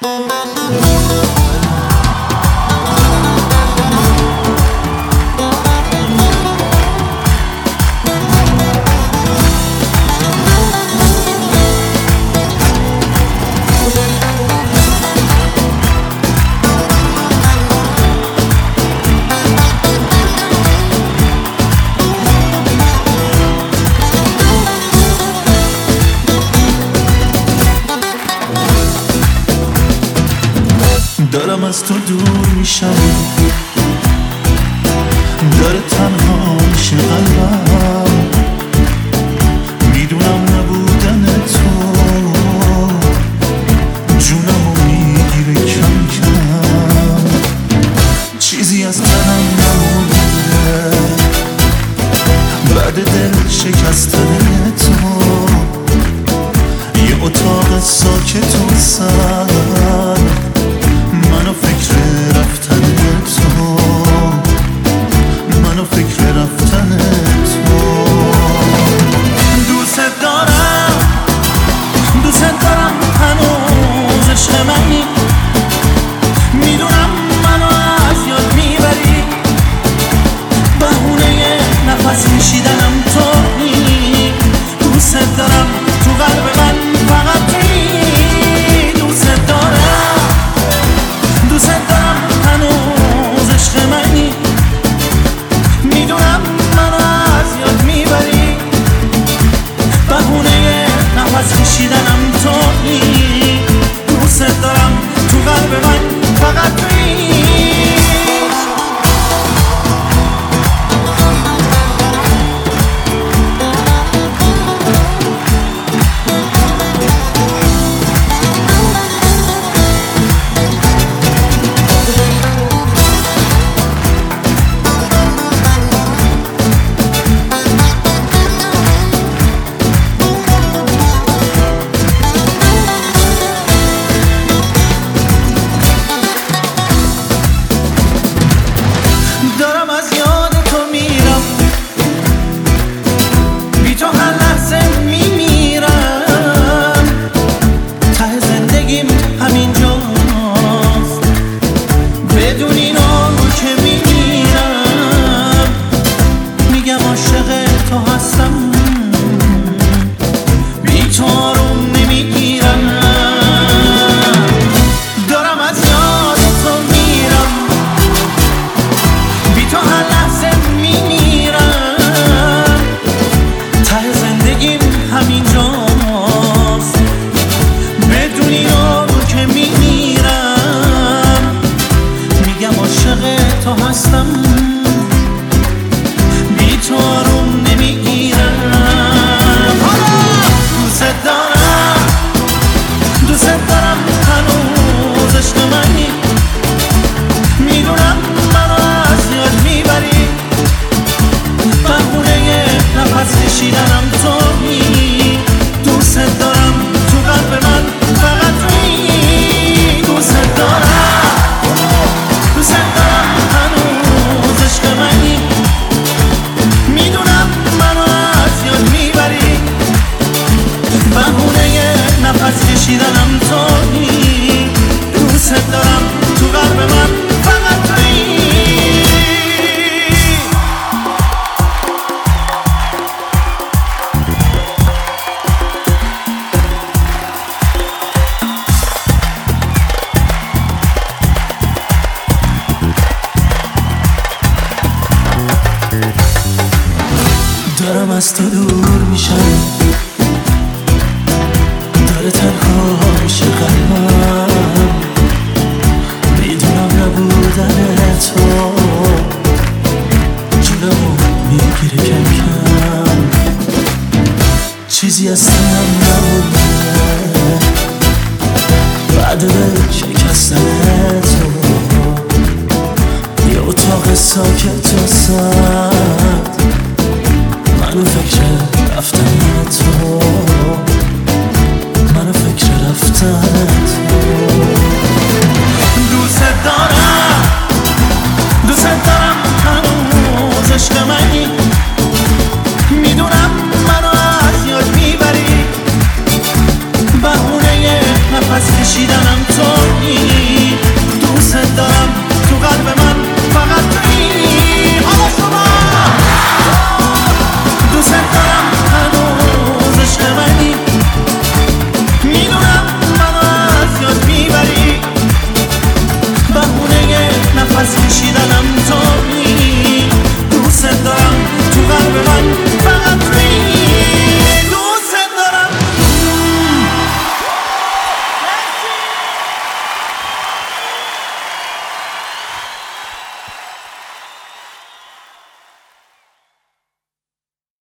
دارم از تو دور میشم، داره تنها میشه قلبم، میدونم نبودن تو جونمو میگیره کم کم، چیزی از تنم نمونده بعد دل شکستن تو، یه اتاق ساکت و سر منو فکر رفتن تو، منو فکر رفتن تو. دوست دارم هنوز عشق منی، میدونم منو از یاد میبری، بهونه نفس کشیدنم تویی، دوست دارم تو قلب من فقط تویی، دوست دارم هنوز عشق منی، میدونم منو از یاد میبری، بهونه نفس کشیدنم تویی، دوست دارم تو قلب من فقط تویی. کشیدنم تویی، دوست دارم تو قلب من فقط تویی، دوست دارم هنوز عشق منی، میدونم منو از یاد میبری، بهونه نفس کشیدنم تویی، دوست دارم تو قلب من